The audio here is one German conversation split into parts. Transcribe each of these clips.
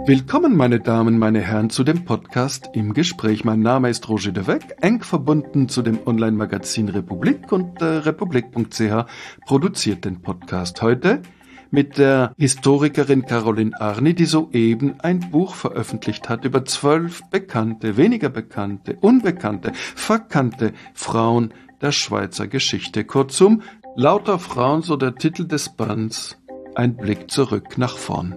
Willkommen, meine Damen, meine Herren, zu dem Podcast Im Gespräch. Mein Name ist Roger de Weck, eng verbunden zu dem Online-Magazin Republik und republik.ch produziert den Podcast heute mit der Historikerin Caroline Arni, die soeben ein Buch veröffentlicht hat über 12 bekannte, weniger bekannte, unbekannte, verkannte Frauen der Schweizer Geschichte. Kurzum, Lauter Frauen, so der Titel des Bands, ein Blick zurück nach vorn.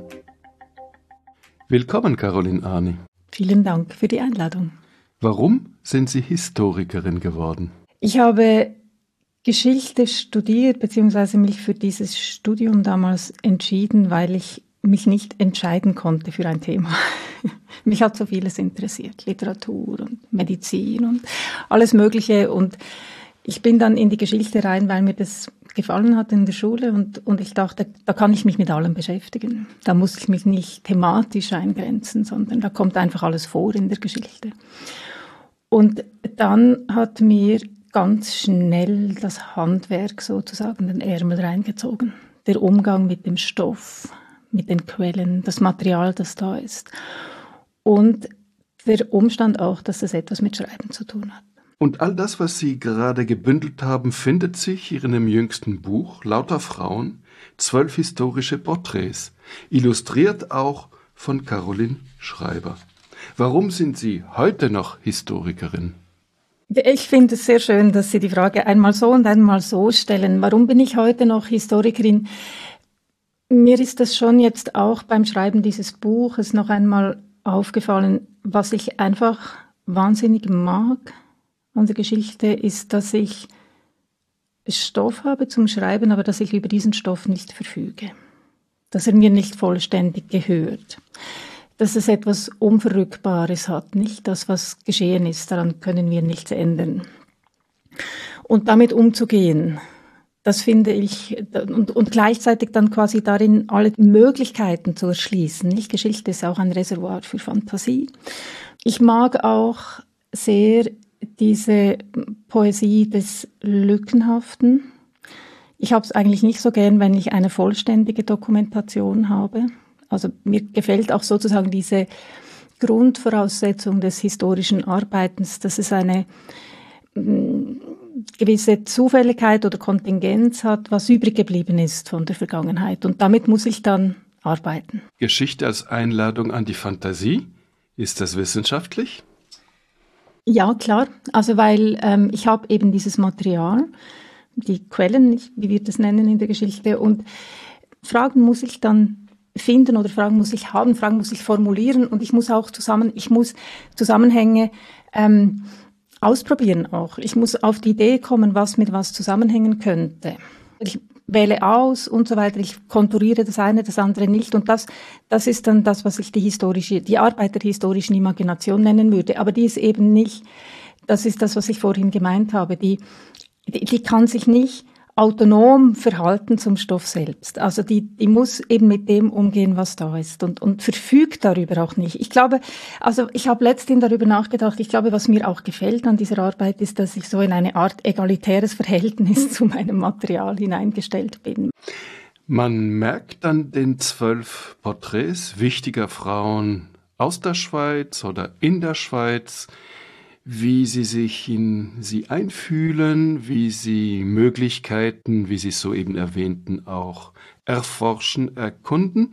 Willkommen, Caroline Arni. Vielen Dank für die Einladung. Warum sind Sie Historikerin geworden? Ich habe Geschichte studiert, beziehungsweise mich für dieses Studium damals entschieden, weil ich mich nicht entscheiden konnte für ein Thema. Mich hat so vieles interessiert, Literatur und Medizin und alles Mögliche. Und ich bin dann in die Geschichte rein, weil mir das gefallen hat in der Schule und ich dachte, da kann ich mich mit allem beschäftigen. Da muss ich mich nicht thematisch eingrenzen, sondern da kommt einfach alles vor in der Geschichte. Und dann hat mir ganz schnell das Handwerk sozusagen den Ärmel reingezogen. Der Umgang mit dem Stoff, mit den Quellen, das Material, das da ist. Und der Umstand auch, dass das etwas mit Schreiben zu tun hat. Und all das, was Sie gerade gebündelt haben, findet sich in Ihrem jüngsten Buch, Lauter Frauen, 12 historische Porträts, illustriert auch von Caroline Schreiber. Warum sind Sie heute noch Historikerin? Ich finde es sehr schön, dass Sie die Frage einmal so und einmal so stellen. Warum bin ich heute noch Historikerin? Mir ist das schon jetzt auch beim Schreiben dieses Buches noch einmal aufgefallen, was ich einfach wahnsinnig mag an der Geschichte ist, dass ich Stoff habe zum Schreiben, aber dass ich über diesen Stoff nicht verfüge. Dass er mir nicht vollständig gehört. Dass es etwas Unverrückbares hat, nicht das, was geschehen ist, daran können wir nichts ändern. Und damit umzugehen, das finde ich, und gleichzeitig dann quasi darin alle Möglichkeiten zu erschließen. Nicht? Geschichte ist auch ein Reservoir für Fantasie. Ich mag auch sehr diese Poesie des Lückenhaften. Ich habe es eigentlich nicht so gern, wenn ich eine vollständige Dokumentation habe. Also mir gefällt auch sozusagen diese Grundvoraussetzung des historischen Arbeitens, dass es eine gewisse Zufälligkeit oder Kontingenz hat, was übrig geblieben ist von der Vergangenheit. Und damit muss ich dann arbeiten. Geschichte als Einladung an die Fantasie, ist das wissenschaftlich? Ja, klar. Also weil ich habe eben dieses Material, die Quellen, wie wir das nennen in der Geschichte, und Fragen muss ich dann finden oder Fragen muss ich haben, Fragen muss ich formulieren und ich muss Zusammenhänge ausprobieren auch. Ich muss auf die Idee kommen, was mit was zusammenhängen könnte. Ich wähle aus und so weiter, ich konturiere das eine, das andere nicht und das ist dann das, was ich die Arbeit der historischen Imagination nennen würde, aber die ist eben nicht, das ist das, was ich vorhin gemeint habe, die kann sich nicht autonom verhalten zum Stoff selbst, also die muss eben mit dem umgehen, was da ist und verfügt darüber auch nicht. Ich glaube, also ich habe letztens darüber nachgedacht, ich glaube, was mir auch gefällt an dieser Arbeit ist, dass ich so in eine Art egalitäres Verhältnis zu meinem Material hineingestellt bin. Man merkt an den 12 Porträts wichtiger Frauen aus der Schweiz oder in der Schweiz, wie sie sich in sie einfühlen, wie sie Möglichkeiten, wie Sie es soeben erwähnten, auch erforschen, erkunden.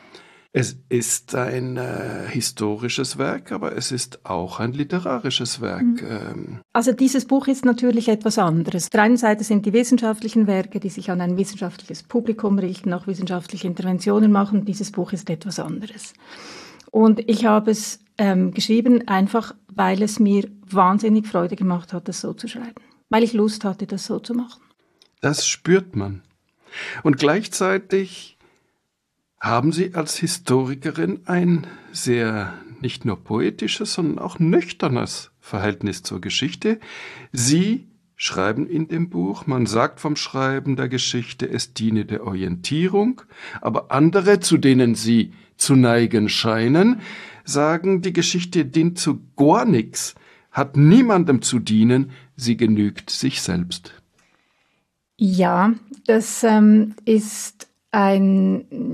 Es ist ein historisches Werk, aber es ist auch ein literarisches Werk. Also dieses Buch ist natürlich etwas anderes. Auf der einen Seite sind die wissenschaftlichen Werke, die sich an ein wissenschaftliches Publikum richten, auch wissenschaftliche Interventionen machen. Dieses Buch ist etwas anderes. Und ich habe es geschrieben, einfach weil es mir wahnsinnig Freude gemacht hat, das so zu schreiben. Weil ich Lust hatte, das so zu machen. Das spürt man. Und gleichzeitig haben Sie als Historikerin ein sehr nicht nur poetisches, sondern auch nüchternes Verhältnis zur Geschichte. Sie schreiben in dem Buch, man sagt vom Schreiben der Geschichte, es diene der Orientierung, aber andere, zu denen Sie zu neigen scheinen, sagen, die Geschichte dient zu gar nichts, hat niemandem zu dienen, sie genügt sich selbst. Ja, das ist ein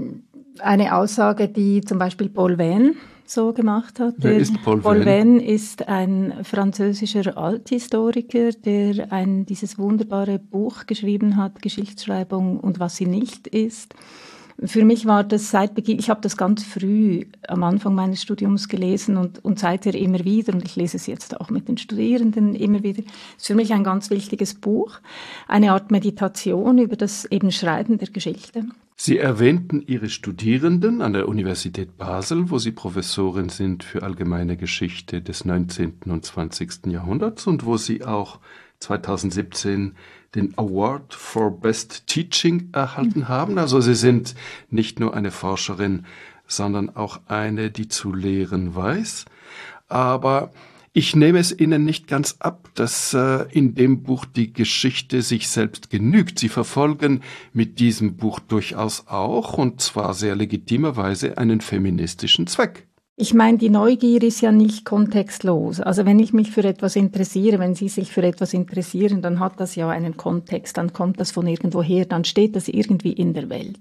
eine Aussage, die zum Beispiel Paul Veyne so gemacht hat. Wer ist Paul Veyne? Paul Veyne ist ein französischer Althistoriker, der dieses wunderbare Buch geschrieben hat, Geschichtsschreibung und was sie nicht ist. Für mich war das seit Beginn, ich habe das ganz früh am Anfang meines Studiums gelesen und seither immer wieder, und ich lese es jetzt auch mit den Studierenden immer wieder. Es ist für mich ein ganz wichtiges Buch, eine Art Meditation über das eben Schreiben der Geschichte. Sie erwähnten Ihre Studierenden an der Universität Basel, wo Sie Professorin sind für allgemeine Geschichte des 19. und 20. Jahrhunderts und wo Sie auch 2017 den Award for Best Teaching erhalten haben. Also Sie sind nicht nur eine Forscherin, sondern auch eine, die zu lehren weiß. Aber ich nehme es Ihnen nicht ganz ab, dass in dem Buch die Geschichte sich selbst genügt. Sie verfolgen mit diesem Buch durchaus auch, und zwar sehr legitimerweise, einen feministischen Zweck. Ich meine, die Neugier ist ja nicht kontextlos. Also wenn ich mich für etwas interessiere, wenn Sie sich für etwas interessieren, dann hat das ja einen Kontext, dann kommt das von irgendwoher, dann steht das irgendwie in der Welt.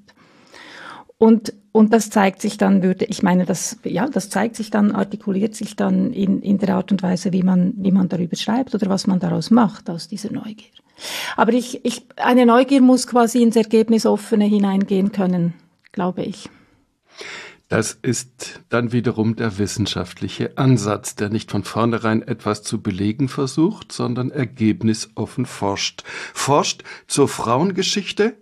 Und das zeigt sich dann, das zeigt sich dann, artikuliert sich dann in der Art und Weise, wie man darüber schreibt oder was man daraus macht, aus dieser Neugier. Aber eine Neugier muss quasi ins Ergebnisoffene hineingehen können, glaube ich. Das ist dann wiederum der wissenschaftliche Ansatz, der nicht von vornherein etwas zu belegen versucht, sondern ergebnisoffen forscht. Forscht zur Frauengeschichte.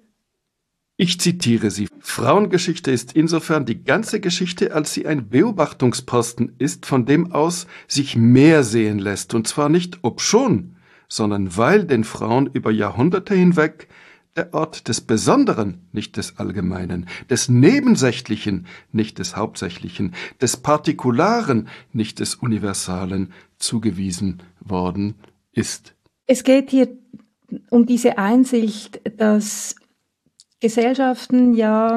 Ich zitiere Sie. Frauengeschichte ist insofern die ganze Geschichte, als sie ein Beobachtungsposten ist, von dem aus sich mehr sehen lässt. Und zwar nicht obschon, sondern weil den Frauen über Jahrhunderte hinweg der Ort des Besonderen, nicht des Allgemeinen, des Nebensächlichen, nicht des Hauptsächlichen, des Partikularen, nicht des Universalen zugewiesen worden ist. Es geht hier um diese Einsicht, dass Gesellschaften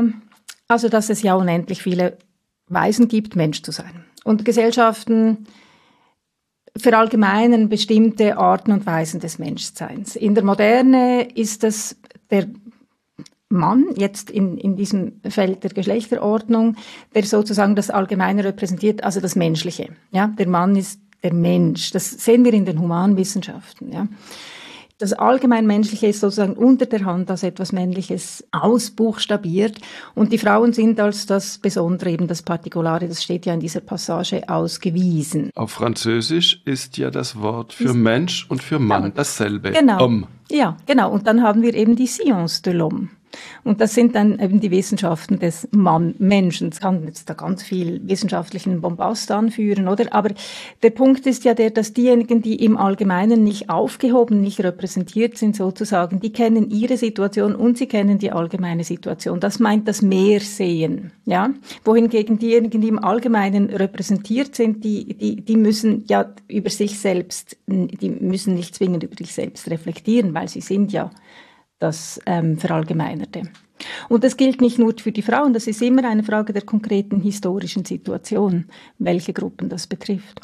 dass es ja unendlich viele Weisen gibt, Mensch zu sein. Und Gesellschaften verallgemeinern bestimmte Arten und Weisen des Menschseins. In der Moderne ist es der Mann, jetzt in diesem Feld der Geschlechterordnung, der sozusagen das Allgemeine repräsentiert, also das Menschliche. Ja, der Mann ist der Mensch. Das sehen wir in den Humanwissenschaften. Ja. Das Allgemeinmenschliche ist sozusagen unter der Hand als etwas Männliches ausbuchstabiert und die Frauen sind als das Besondere, eben das Partikulare, das steht ja in dieser Passage, ausgewiesen. Auf Französisch ist ja das Wort für Mensch und für Mann dasselbe. Genau. Homme. Ja, genau. Und dann haben wir eben die Science de l'homme. Und das sind dann eben die Wissenschaften des Menschen. Es kann jetzt da ganz viel wissenschaftlichen Bombast anführen, oder? Aber der Punkt ist ja der, dass diejenigen, die im Allgemeinen nicht aufgehoben, nicht repräsentiert sind sozusagen, die kennen ihre Situation und sie kennen die allgemeine Situation. Das meint das Mehrsehen, ja? Wohingegen diejenigen, die im Allgemeinen repräsentiert sind, die müssen ja über sich selbst, die müssen nicht zwingend über sich selbst reflektieren, weil sie sind ja das Verallgemeinerte. Und das gilt nicht nur für die Frauen, das ist immer eine Frage der konkreten historischen Situation, welche Gruppen das betrifft.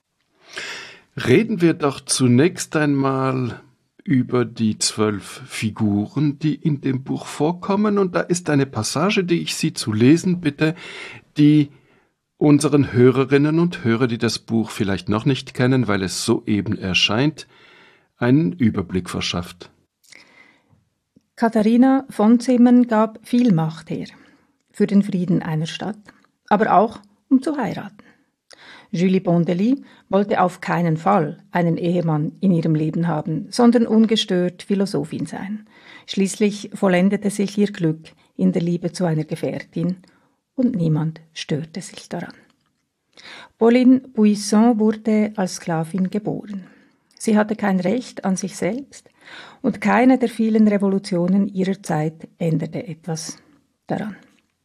Reden wir doch zunächst einmal über die 12 Figuren, die in dem Buch vorkommen. Und da ist eine Passage, die ich Sie zu lesen bitte, die unseren Hörerinnen und Hörern, die das Buch vielleicht noch nicht kennen, weil es soeben erscheint, einen Überblick verschafft. Katharina von Zimmern gab viel Macht her für den Frieden einer Stadt, aber auch um zu heiraten. Julie Bondelli wollte auf keinen Fall einen Ehemann in ihrem Leben haben, sondern ungestört Philosophin sein. Schließlich vollendete sich ihr Glück in der Liebe zu einer Gefährtin und niemand störte sich daran. Pauline Buisson wurde als Sklavin geboren. Sie hatte kein Recht an sich selbst und keine der vielen Revolutionen ihrer Zeit änderte etwas daran.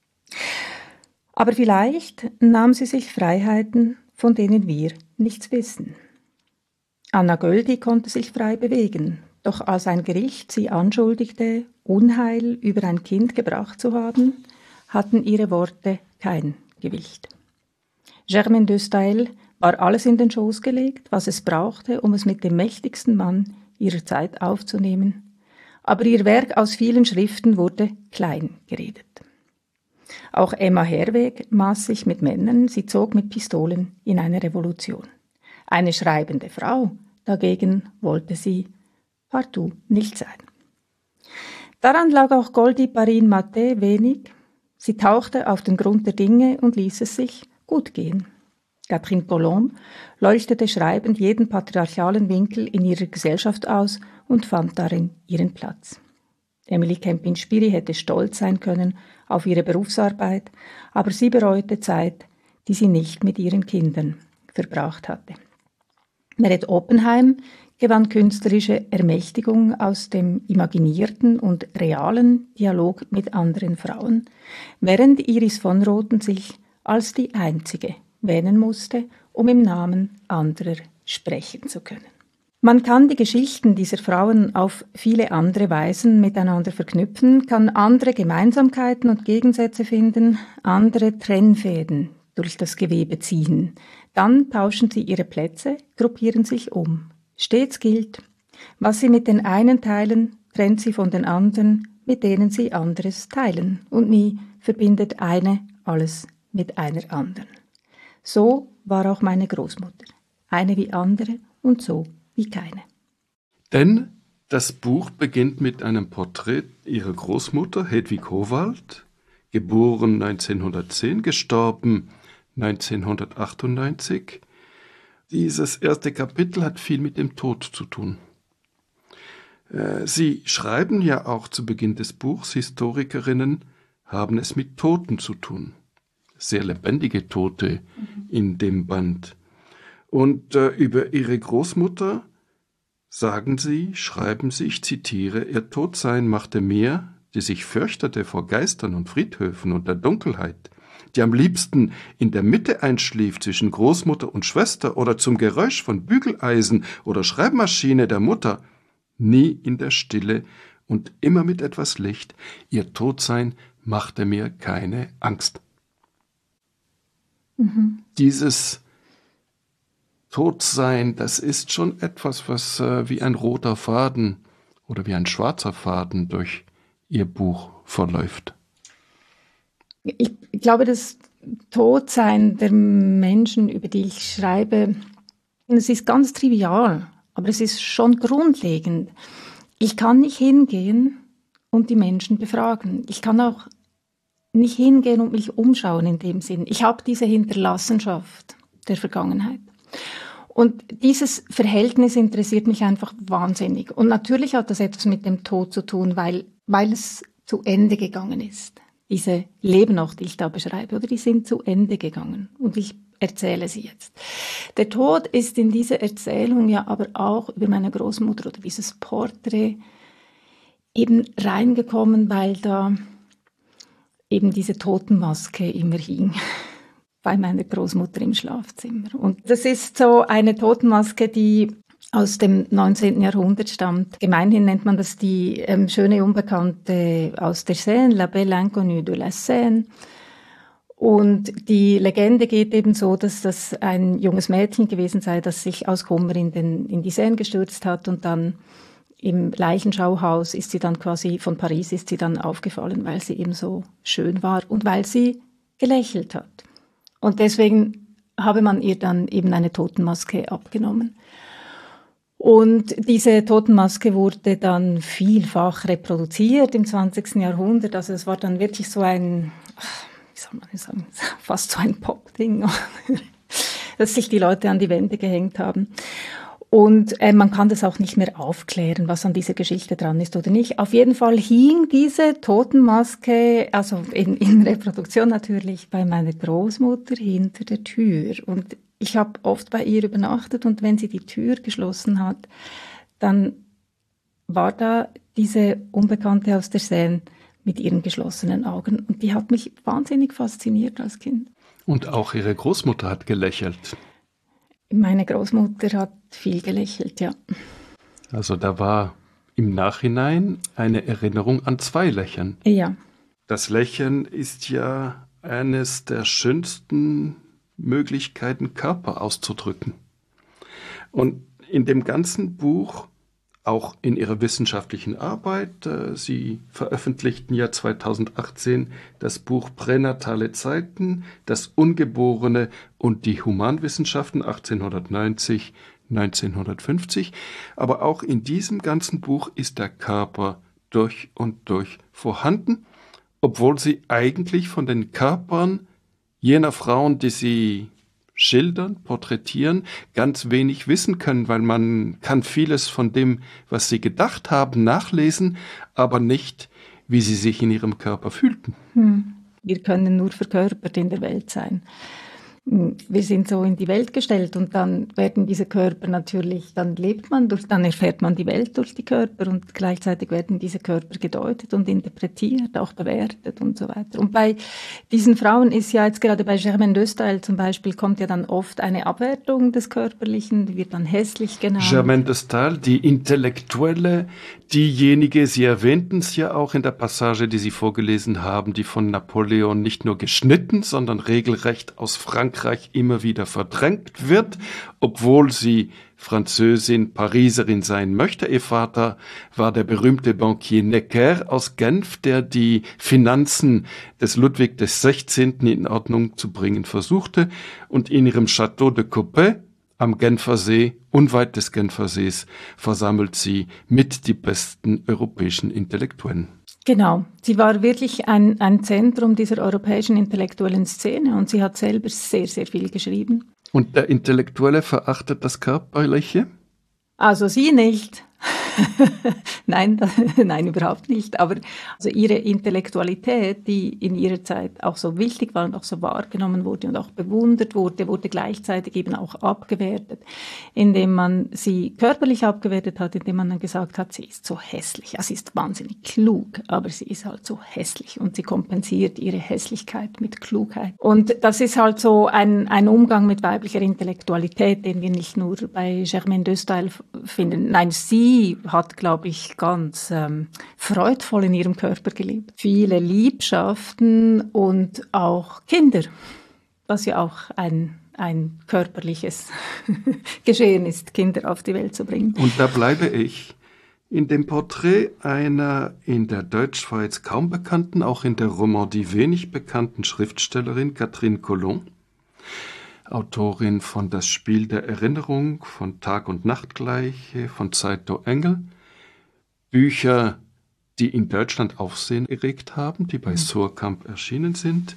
Aber vielleicht nahm sie sich Freiheiten, von denen wir nichts wissen. Anna Göldi konnte sich frei bewegen, doch als ein Gericht sie anschuldigte, Unheil über ein Kind gebracht zu haben, hatten ihre Worte kein Gewicht. Germaine de Staël war alles in den Schoß gelegt, was es brauchte, um es mit dem mächtigsten Mann ihrer Zeit aufzunehmen. Aber ihr Werk aus vielen Schriften wurde klein geredet. Auch Emma Herweg maß sich mit Männern, sie zog mit Pistolen in eine Revolution. Eine schreibende Frau dagegen wollte sie partout nicht sein. Daran lag auch Goldy Parin Maté wenig. Sie tauchte auf den Grund der Dinge und ließ es sich gut gehen. Catherine Colomb leuchtete schreibend jeden patriarchalen Winkel in ihrer Gesellschaft aus und fand darin ihren Platz. Emily Kempin-Spiri hätte stolz sein können auf ihre Berufsarbeit, aber sie bereute Zeit, die sie nicht mit ihren Kindern verbracht hatte. Meret Oppenheim gewann künstlerische Ermächtigung aus dem imaginierten und realen Dialog mit anderen Frauen, während Iris von Rothen sich als die Einzige wähnen musste, um im Namen anderer sprechen zu können. Man kann die Geschichten dieser Frauen auf viele andere Weisen miteinander verknüpfen, kann andere Gemeinsamkeiten und Gegensätze finden, andere Trennfäden durch das Gewebe ziehen. Dann tauschen sie ihre Plätze, gruppieren sich um. Stets gilt, was sie mit den einen teilen, trennt sie von den anderen, mit denen sie anderes teilen. Und nie verbindet eine alles mit einer anderen. So war auch meine Großmutter. Eine wie andere und so wie keine. Denn das Buch beginnt mit einem Porträt ihrer Großmutter, Hedwig Howald, geboren 1910, gestorben 1998. Dieses erste Kapitel hat viel mit dem Tod zu tun. Sie schreiben ja auch zu Beginn des Buchs, Historikerinnen haben es mit Toten zu tun. Sehr lebendige Tote in dem Band. Und über ihre Großmutter sagen sie, schreiben sie, ich zitiere, ihr Todsein machte mehr, die sich fürchtete vor Geistern und Friedhöfen und der Dunkelheit, die am liebsten in der Mitte einschlief zwischen Großmutter und Schwester oder zum Geräusch von Bügeleisen oder Schreibmaschine der Mutter, nie in der Stille und immer mit etwas Licht, ihr Todsein machte mir keine Angst. Dieses Todsein, das ist schon etwas, was wie ein roter Faden oder wie ein schwarzer Faden durch ihr Buch verläuft. Ich glaube, das Todsein der Menschen, über die ich schreibe, es ist ganz trivial, aber es ist schon grundlegend. Ich kann nicht hingehen und die Menschen befragen. Ich kann auch nicht hingehen und mich umschauen in dem Sinn. Ich habe diese Hinterlassenschaft der Vergangenheit. Und dieses Verhältnis interessiert mich einfach wahnsinnig. Und natürlich hat das etwas mit dem Tod zu tun, weil es zu Ende gegangen ist. Diese Leben auch, die ich da beschreibe, oder die sind zu Ende gegangen. Und ich erzähle sie jetzt. Der Tod ist in diese Erzählung ja aber auch über meine Großmutter oder dieses Porträt eben reingekommen, weil da eben diese Totenmaske immer hing bei meiner Großmutter im Schlafzimmer. Und das ist so eine Totenmaske, die aus dem 19. Jahrhundert stammt. Gemeinhin nennt man das die schöne Unbekannte aus der Seine, La Belle Inconnue de la Seine. Und die Legende geht eben so, dass das ein junges Mädchen gewesen sei, das sich aus Kummer in die Seine gestürzt hat und dann im Leichenschauhaus ist sie dann quasi, von Paris ist sie dann aufgefallen, weil sie eben so schön war und weil sie gelächelt hat. Und deswegen habe man ihr dann eben eine Totenmaske abgenommen. Und diese Totenmaske wurde dann vielfach reproduziert im 20. Jahrhundert. Also es war dann wirklich so ein, wie soll man sagen, fast so ein Pop-Ding, dass sich die Leute an die Wände gehängt haben. Und man kann das auch nicht mehr aufklären, was an dieser Geschichte dran ist oder nicht. Auf jeden Fall hing diese Totenmaske, also in Reproduktion natürlich, bei meiner Großmutter hinter der Tür. Und ich habe oft bei ihr übernachtet und wenn sie die Tür geschlossen hat, dann war da diese Unbekannte aus der Seine mit ihren geschlossenen Augen. Und die hat mich wahnsinnig fasziniert als Kind. Und auch ihre Großmutter hat gelächelt. Meine Großmutter hat viel gelächelt, ja. Also da war im Nachhinein eine Erinnerung an zwei Lächeln. Ja. Das Lächeln ist ja eines der schönsten Möglichkeiten, Körper auszudrücken. Und in dem ganzen Buch auch in ihrer wissenschaftlichen Arbeit. Sie veröffentlichten ja 2018 das Buch Pränatale Zeiten, das Ungeborene und die Humanwissenschaften 1890, 1950. Aber auch in diesem ganzen Buch ist der Körper durch und durch vorhanden, obwohl sie eigentlich von den Körpern jener Frauen, die sie schildern, porträtieren, ganz wenig wissen können, weil man kann vieles von dem, was sie gedacht haben, nachlesen, aber nicht, wie sie sich in ihrem Körper fühlten. Wir können nur verkörpert in der Welt sein. Wir sind so in die Welt gestellt und dann werden diese Körper natürlich, dann erfährt man die Welt durch die Körper und gleichzeitig werden diese Körper gedeutet und interpretiert, auch bewertet und so weiter. Und bei diesen Frauen ist ja jetzt gerade bei Germaine de Staël zum Beispiel, kommt ja dann oft eine Abwertung des Körperlichen, die wird dann hässlich genannt. Germaine de Staël, die Intellektuelle, diejenige, Sie erwähnten es ja auch in der Passage, die Sie vorgelesen haben, die von Napoleon nicht nur geschnitten, sondern regelrecht aus Frankreich immer wieder verdrängt wird, obwohl sie Französin, Pariserin sein möchte. Ihr Vater war der berühmte Bankier Necker aus Genf, der die Finanzen des Ludwig XVI. In Ordnung zu bringen versuchte und in ihrem Château de Coppet am Genfer See, unweit des Genfer Sees, versammelt sie mit die besten europäischen Intellektuellen. Genau, sie war wirklich ein Zentrum dieser europäischen intellektuellen Szene und sie hat selber sehr, sehr viel geschrieben. Und der Intellektuelle verachtet das Körperliche? Also sie nicht. Nein, überhaupt nicht. Aber also ihre Intellektualität, die in ihrer Zeit auch so wichtig war und auch so wahrgenommen wurde und auch bewundert wurde, wurde gleichzeitig eben auch abgewertet, indem man sie körperlich abgewertet hat, indem man dann gesagt hat, sie ist so hässlich. Ja, sie ist wahnsinnig klug, aber sie ist halt so hässlich und sie kompensiert ihre Hässlichkeit mit Klugheit. Und das ist halt so ein Umgang mit weiblicher Intellektualität, den wir nicht nur bei Germaine de Staël finden. Nein, sie hat, glaube ich, ganz freudvoll in ihrem Körper gelebt. Viele Liebschaften und auch Kinder, was ja auch ein körperliches Geschehen ist, Kinder auf die Welt zu bringen. Und da bleibe ich in dem Porträt einer in der Deutschschweiz kaum bekannten, auch in der Romandie wenig bekannten Schriftstellerin, Catherine Colomb, Autorin von Das Spiel der Erinnerung, von Tag und Nachtgleiche, von Zeito Engel. Bücher, die in Deutschland Aufsehen erregt haben, die bei Suhrkamp erschienen sind.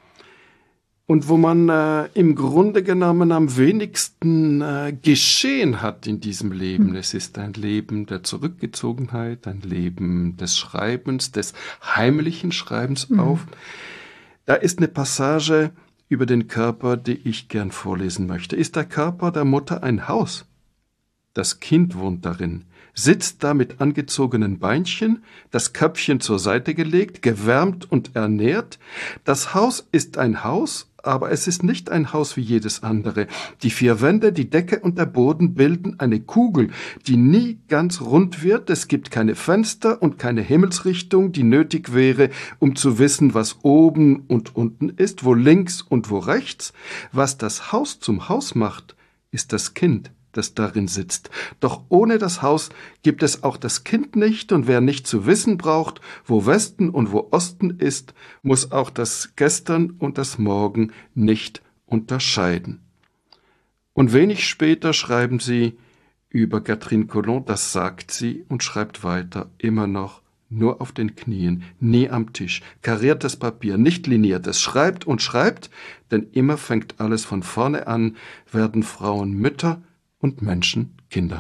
Und wo man im Grunde genommen am wenigsten geschehen hat in diesem Leben. Es ist ein Leben der Zurückgezogenheit, ein Leben des Schreibens, des heimlichen Schreibens auf. Da ist eine Passage über den Körper, die ich gern vorlesen möchte. Ist der Körper der Mutter ein Haus? Das Kind wohnt darin, sitzt da mit angezogenen Beinchen, das Köpfchen zur Seite gelegt, gewärmt und ernährt. Das Haus ist ein Haus, aber es ist nicht ein Haus wie jedes andere. Die 4 Wände, die Decke und der Boden bilden eine Kugel, die nie ganz rund wird. Es gibt keine Fenster und keine Himmelsrichtung, die nötig wäre, um zu wissen, was oben und unten ist, wo links und wo rechts. Was das Haus zum Haus macht, ist das Kind, das darin sitzt. Doch ohne das Haus gibt es auch das Kind nicht, und wer nicht zu wissen braucht, wo Westen und wo Osten ist, muss auch das Gestern und das Morgen nicht unterscheiden. Und wenig später schreiben sie über Catherine Colomb, das sagt sie und schreibt weiter, immer noch nur auf den Knien, nie am Tisch, kariertes Papier, nicht liniertes, schreibt und schreibt, denn immer fängt alles von vorne an, werden Frauen Mütter und Menschen Kinder.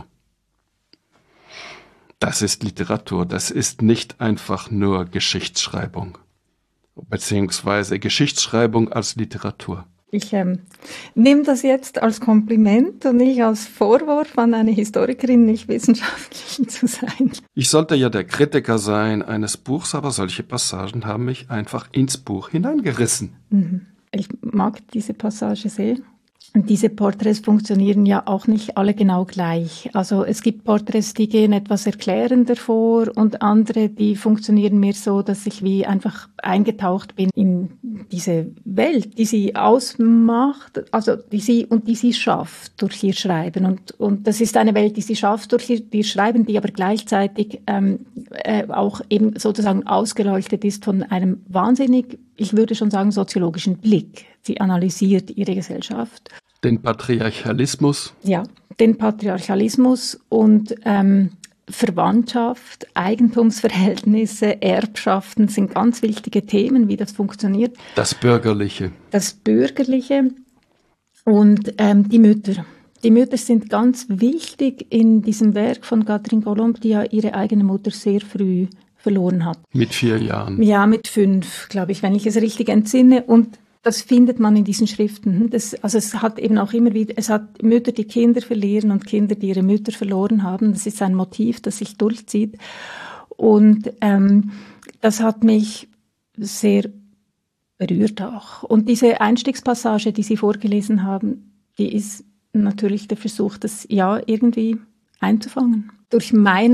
Das ist Literatur, das ist nicht einfach nur Geschichtsschreibung, beziehungsweise Geschichtsschreibung als Literatur. Ich nehme das jetzt als Kompliment und nicht als Vorwurf an eine Historikerin, nicht wissenschaftlich zu sein. Ich sollte ja der Kritiker sein eines Buchs, aber solche Passagen haben mich einfach ins Buch hineingerissen. Ich mag diese Passage sehr. Und diese Porträts funktionieren ja auch nicht alle genau gleich. Also es gibt Porträts, die gehen etwas erklärender vor und andere, die funktionieren mehr so, dass ich wie einfach eingetaucht bin in diese Welt, die sie ausmacht, also die sie schafft durch ihr Schreiben. Und das ist eine Welt, die sie schafft durch ihr Schreiben, die aber gleichzeitig auch eben sozusagen ausgeleuchtet ist von einem wahnsinnig, ich würde schon sagen, soziologischen Blick. Sie analysiert ihre Gesellschaft. Den Patriarchalismus. Ja, den Patriarchalismus und Verwandtschaft, Eigentumsverhältnisse, Erbschaften sind ganz wichtige Themen, wie das funktioniert. Das Bürgerliche. Das Bürgerliche und die Mütter. Die Mütter sind ganz wichtig in diesem Werk von Catherine Colomb, die ja ihre eigene Mutter sehr früh verloren hat. Mit 4 Jahren. Ja, mit 5, glaube ich, wenn ich es richtig entsinne. Und das findet man in diesen Schriften. Also es hat eben auch immer wieder, es hat Mütter, die Kinder verlieren und Kinder, die ihre Mütter verloren haben. Das ist ein Motiv, das sich durchzieht. Und das hat mich sehr berührt auch. Und diese Einstiegspassage, die Sie vorgelesen haben, die ist natürlich der Versuch, das ja irgendwie einzufangen. Durch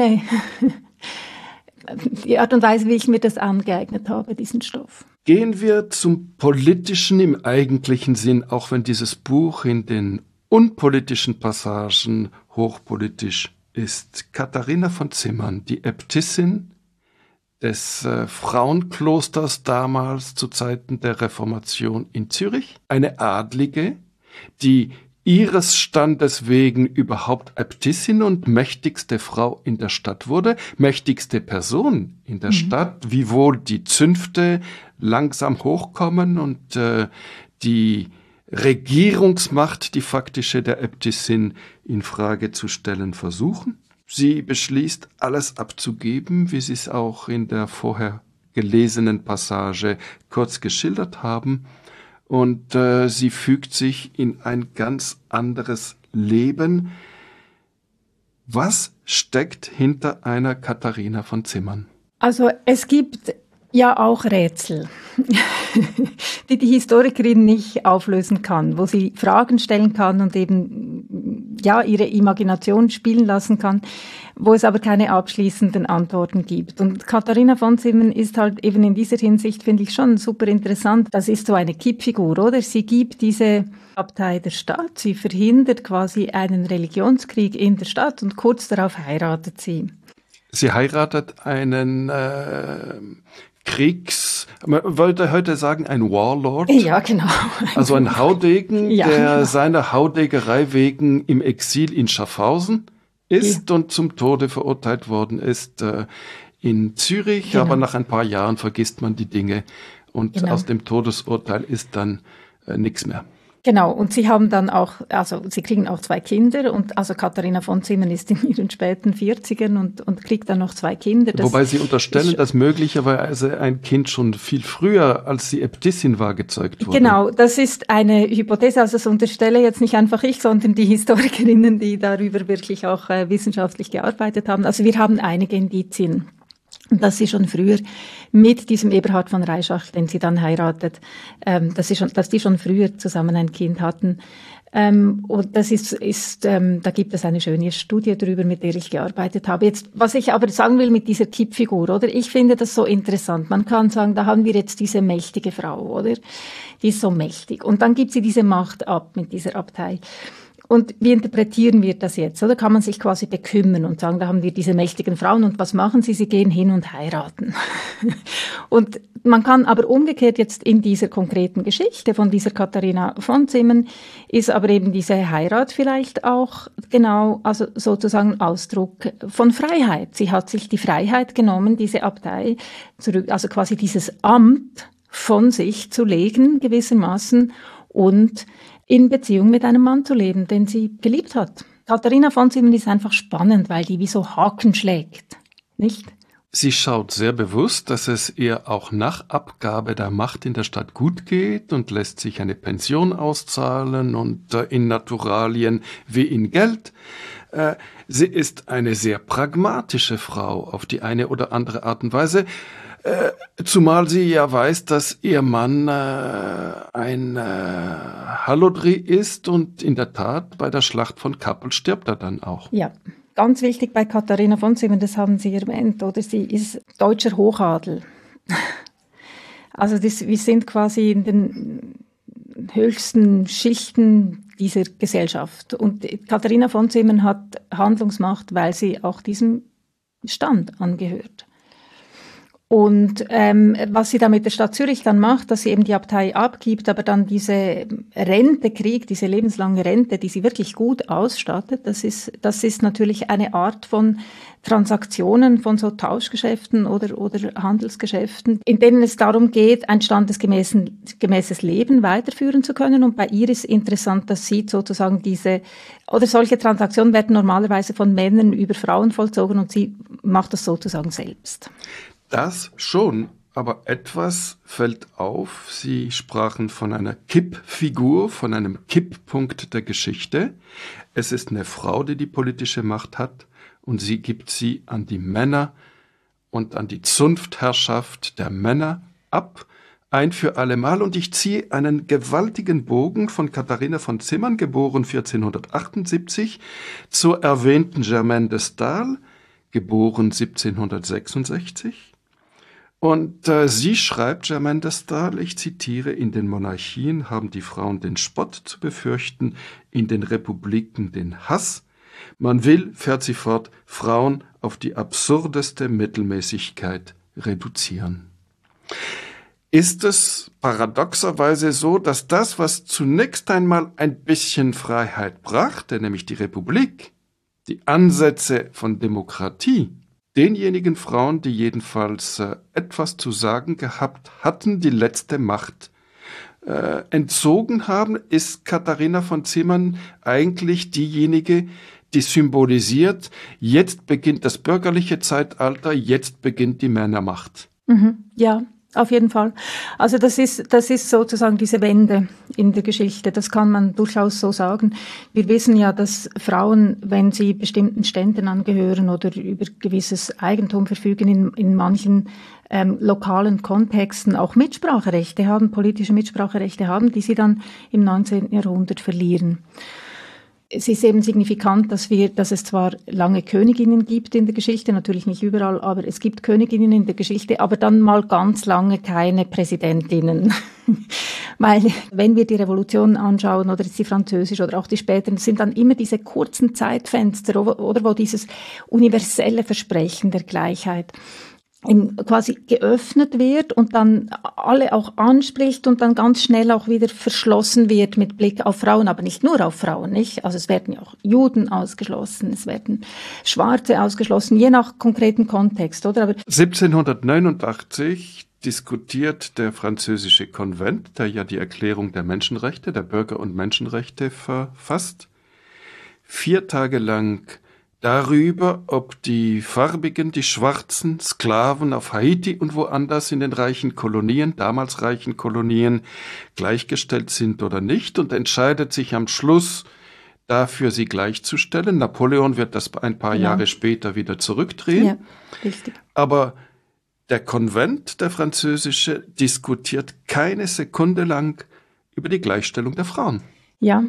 die Art und Weise, wie ich mir das angeeignet habe, diesen Stoff. Gehen wir zum Politischen im eigentlichen Sinn, auch wenn dieses Buch in den unpolitischen Passagen hochpolitisch ist. Katharina von Zimmern, die Äbtissin des Frauenklosters damals zu Zeiten der Reformation in Zürich, eine Adlige, die ihres Standes wegen überhaupt Äbtissin und mächtigste Frau in der Stadt wurde, mächtigste Person in der Stadt, wiewohl die Zünfte langsam hochkommen und die Regierungsmacht, die faktische der Äbtissin, in Frage zu stellen versuchen. Sie beschließt, alles abzugeben, wie Sie es auch in der vorher gelesenen Passage kurz geschildert haben. Und sie fügt sich in ein ganz anderes Leben. Was steckt hinter einer Katharina von Zimmern? Also es gibt ja auch Rätsel, die die Historikerin nicht auflösen kann, wo sie Fragen stellen kann und eben ja ihre Imagination spielen lassen kann, wo es aber keine abschließenden Antworten gibt. Und Katharina von Zimmern ist halt eben in dieser Hinsicht, finde ich, schon super interessant. Das ist so eine Kippfigur, oder? Sie gibt diese Abtei der Stadt, sie verhindert quasi einen Religionskrieg in der Stadt und kurz darauf heiratet sie. Sie heiratet einen man wollte heute sagen, ein Warlord. Ja, genau. Also ein Haudegen, ja, der genau. seiner Haudegerei wegen im Exil in Schaffhausen ist und zum Tode verurteilt worden ist in Zürich. Genau. Aber nach ein paar Jahren vergisst man die Dinge und aus dem Todesurteil ist dann nichts mehr. Genau, und sie haben dann auch, also sie kriegen auch 2 Kinder und also Katharina von Zimmern ist in ihren späten 40ern und kriegt dann noch 2 Kinder. Wobei Sie unterstellen, dass möglicherweise ein Kind schon viel früher, als sie Äbtissin war, gezeugt wurde. Genau, das ist eine Hypothese, also das unterstelle jetzt nicht einfach ich, sondern die Historikerinnen, die darüber wirklich auch wissenschaftlich gearbeitet haben. Also wir haben einige Indizien, dass sie schon früher mit diesem Eberhard von Reischach, den sie dann heiratet, dass die schon früher zusammen ein Kind hatten. Und das da gibt es eine schöne Studie darüber, mit der ich gearbeitet habe. Jetzt, was ich aber sagen will mit dieser Kippfigur, oder? Ich finde das so interessant. Man kann sagen, da haben wir jetzt diese mächtige Frau, oder? Die ist so mächtig. Und dann gibt sie diese Macht ab mit dieser Abtei. Und wie interpretieren wir das jetzt? Oder kann man sich quasi bekümmern und sagen, da haben wir diese mächtigen Frauen und was machen sie? Sie gehen hin und heiraten. Und man kann aber umgekehrt jetzt in dieser konkreten Geschichte von dieser Katharina von Zimmern ist aber eben diese Heirat vielleicht auch genau, also sozusagen Ausdruck von Freiheit. Sie hat sich die Freiheit genommen, diese Abtei zurück, also quasi dieses Amt von sich zu legen gewissermaßen und in Beziehung mit einem Mann zu leben, den sie geliebt hat. Katharina von Zimmern ist einfach spannend, weil die wie so Haken schlägt, nicht? Sie schaut sehr bewusst, dass es ihr auch nach Abgabe der Macht in der Stadt gut geht und lässt sich eine Pension auszahlen und in Naturalien wie in Geld. Sie ist eine sehr pragmatische Frau auf die eine oder andere Art und Weise. Zumal sie ja weiß, dass ihr Mann ein Hallodri ist und in der Tat bei der Schlacht von Kappel stirbt er dann auch. Ja, ganz wichtig bei Katharina von Zimmern, das haben Sie erwähnt, oder? Sie ist deutscher Hochadel. Also wir sind quasi in den höchsten Schichten dieser Gesellschaft. Und Katharina von Zimmern hat Handlungsmacht, weil sie auch diesem Stand angehört. Und was sie da mit der Stadt Zürich dann macht, dass sie eben die Abtei abgibt, aber dann diese Rente kriegt, diese lebenslange Rente, die sie wirklich gut ausstattet, das ist natürlich eine Art von Transaktionen, von so Tauschgeschäften oder Handelsgeschäften, in denen es darum geht, ein standesgemäßes Leben weiterführen zu können. Und bei ihr ist interessant, dass sie sozusagen solche Transaktionen werden normalerweise von Männern über Frauen vollzogen und sie macht das sozusagen selbst. Das schon, aber etwas fällt auf. Sie sprachen von einer Kippfigur, von einem Kipppunkt der Geschichte. Es ist eine Frau, die die politische Macht hat und sie gibt sie an die Männer und an die Zunftherrschaft der Männer ab, ein für allemal. Und ich ziehe einen gewaltigen Bogen von Katharina von Zimmern, geboren 1478, zur erwähnten Germaine de Staël, geboren 1766. Und sie schreibt, Germaine de Staël, ich zitiere, in den Monarchien haben die Frauen den Spott zu befürchten, in den Republiken den Hass. Man will, fährt sie fort, Frauen auf die absurdeste Mittelmäßigkeit reduzieren. Ist es paradoxerweise so, dass das, was zunächst einmal ein bisschen Freiheit brachte, nämlich die Republik, die Ansätze von Demokratie, denjenigen Frauen, die jedenfalls etwas zu sagen gehabt hatten, die letzte Macht entzogen haben, ist Katharina von Zimmern eigentlich diejenige, die symbolisiert, jetzt beginnt das bürgerliche Zeitalter, jetzt beginnt die Männermacht. Ja, auf jeden Fall. Also das ist sozusagen diese Wende in der Geschichte. Das kann man durchaus so sagen. Wir wissen ja, dass Frauen, wenn sie bestimmten Ständen angehören oder über gewisses Eigentum verfügen, in manchen lokalen Kontexten auch Mitspracherechte haben, politische Mitspracherechte haben, die sie dann im 19. Jahrhundert verlieren. Es ist eben signifikant, dass es zwar lange Königinnen gibt in der Geschichte, natürlich nicht überall, aber es gibt Königinnen in der Geschichte, aber dann mal ganz lange keine Präsidentinnen. Weil, wenn wir die Revolution anschauen, oder jetzt die französische oder auch die späteren, sind dann immer diese kurzen Zeitfenster, oder wo dieses universelle Versprechen der Gleichheit quasi geöffnet wird und dann alle auch anspricht und dann ganz schnell auch wieder verschlossen wird mit Blick auf Frauen, aber nicht nur auf Frauen, nicht? Also es werden ja auch Juden ausgeschlossen, es werden Schwarze ausgeschlossen, je nach konkreten Kontext, oder? Aber 1789 diskutiert der französische Konvent, der ja die Erklärung der Menschenrechte, der Bürger- und Menschenrechte verfasst, 4 Tage lang darüber, ob die Farbigen, die schwarzen Sklaven auf Haiti und woanders in den reichen Kolonien, damals reichen Kolonien, gleichgestellt sind oder nicht und entscheidet sich am Schluss dafür, sie gleichzustellen. Napoleon wird das ein paar Jahre später wieder zurückdrehen. Ja, richtig. Aber der Konvent, der französische, diskutiert keine Sekunde lang über die Gleichstellung der Frauen. Ja,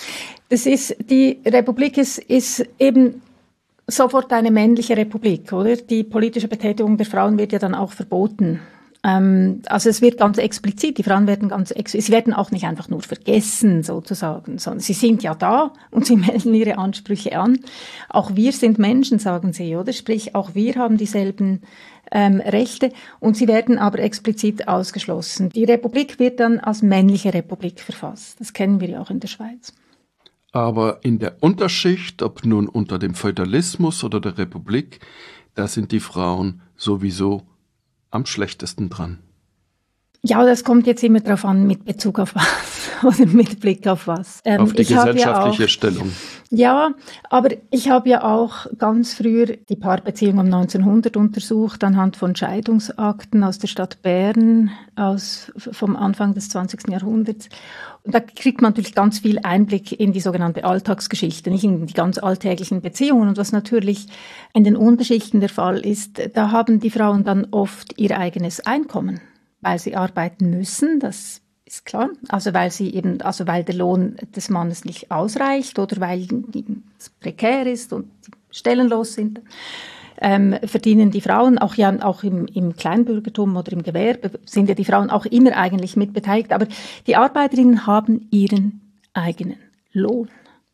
die Republik ist eben sofort eine männliche Republik, oder? Die politische Betätigung der Frauen wird ja dann auch verboten. Also es wird ganz explizit, die Frauen werden sie werden auch nicht einfach nur vergessen sozusagen, sondern sie sind ja da und sie melden ihre Ansprüche an. Auch wir sind Menschen, sagen sie, oder? Sprich, auch wir haben dieselben Rechte und sie werden aber explizit ausgeschlossen. Die Republik wird dann als männliche Republik verfasst. Das kennen wir ja auch in der Schweiz. Aber in der Unterschicht, ob nun unter dem Feudalismus oder der Republik, da sind die Frauen sowieso am schlechtesten dran. Ja, das kommt jetzt immer drauf an, mit Bezug auf was. oder mit Blick auf was? Auf die gesellschaftliche Stellung. Ja, aber ich habe ja auch ganz früher die Paarbeziehung um 1900 untersucht, anhand von Scheidungsakten aus der Stadt Bern, vom Anfang des 20. Jahrhunderts. Und da kriegt man natürlich ganz viel Einblick in die sogenannte Alltagsgeschichte, nicht in die ganz alltäglichen Beziehungen. Und was natürlich in den Unterschichten der Fall ist, da haben die Frauen dann oft ihr eigenes Einkommen, weil sie arbeiten müssen, das ist klar. Also weil der Lohn des Mannes nicht ausreicht oder weil es prekär ist und die stellenlos sind, verdienen die Frauen, auch im Kleinbürgertum oder im Gewerbe, sind ja die Frauen auch immer eigentlich mitbeteiligt. Aber die Arbeiterinnen haben ihren eigenen Lohn.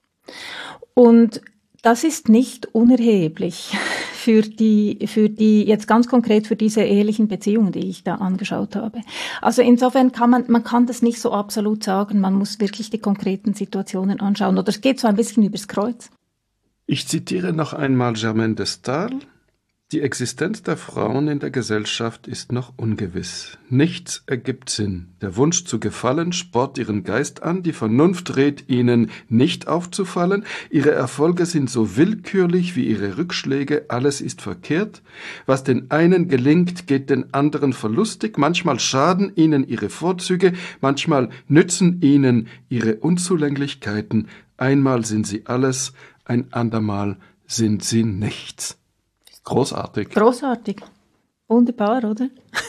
Und das ist nicht unerheblich für die jetzt ganz konkret für diese ehelichen Beziehungen, die ich da angeschaut habe. Also insofern man kann das nicht so absolut sagen, man muss wirklich die konkreten Situationen anschauen. Oder es geht so ein bisschen übers Kreuz. Ich zitiere noch einmal Germaine de Stael. Die Existenz der Frauen in der Gesellschaft ist noch ungewiss. Nichts ergibt Sinn. Der Wunsch zu gefallen spornt ihren Geist an, die Vernunft rät ihnen, nicht aufzufallen. Ihre Erfolge sind so willkürlich wie ihre Rückschläge, alles ist verkehrt. Was den einen gelingt, geht den anderen verlustig. Manchmal schaden ihnen ihre Vorzüge, manchmal nützen ihnen ihre Unzulänglichkeiten. Einmal sind sie alles, ein andermal sind sie nichts. Großartig. Großartig. Wunderbar, oder?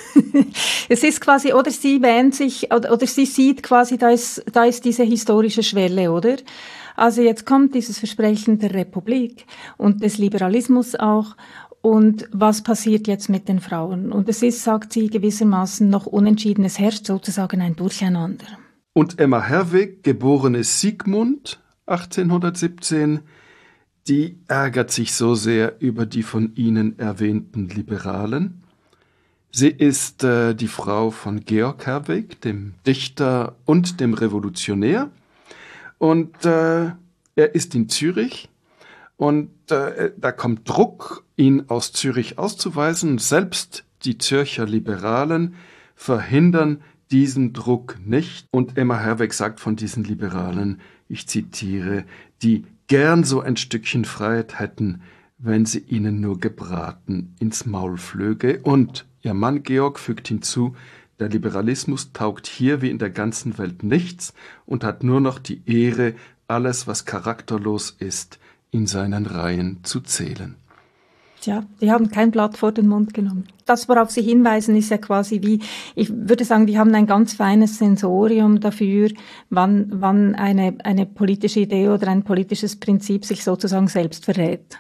Es ist quasi, oder sie wähnt sich, oder sie sieht quasi, da ist diese historische Schwelle, oder? Also jetzt kommt dieses Versprechen der Republik und des Liberalismus auch. Und was passiert jetzt mit den Frauen? Und es ist, sagt sie, gewissermaßen noch unentschieden. Es herrscht sozusagen ein Durcheinander. Und Emma Herwegh, geborene Siegmund, 1817, die ärgert sich so sehr über die von Ihnen erwähnten Liberalen. Sie ist die Frau von Georg Herwegh, dem Dichter und dem Revolutionär. Und er ist in Zürich. Und da kommt Druck, ihn aus Zürich auszuweisen. Selbst die Zürcher Liberalen verhindern diesen Druck nicht. Und Emma Herwegh sagt von diesen Liberalen, ich zitiere, die gern so ein Stückchen Freiheit hätten, wenn sie ihnen nur gebraten ins Maul flöge. Und ihr Mann Georg fügt hinzu, der Liberalismus taugt hier wie in der ganzen Welt nichts und hat nur noch die Ehre, alles, was charakterlos ist, in seinen Reihen zu zählen. Tja, die haben kein Blatt vor den Mund genommen. Das, worauf Sie hinweisen, ist ja quasi ich würde sagen, die haben ein ganz feines Sensorium dafür, wann eine politische Idee oder ein politisches Prinzip sich sozusagen selbst verrät.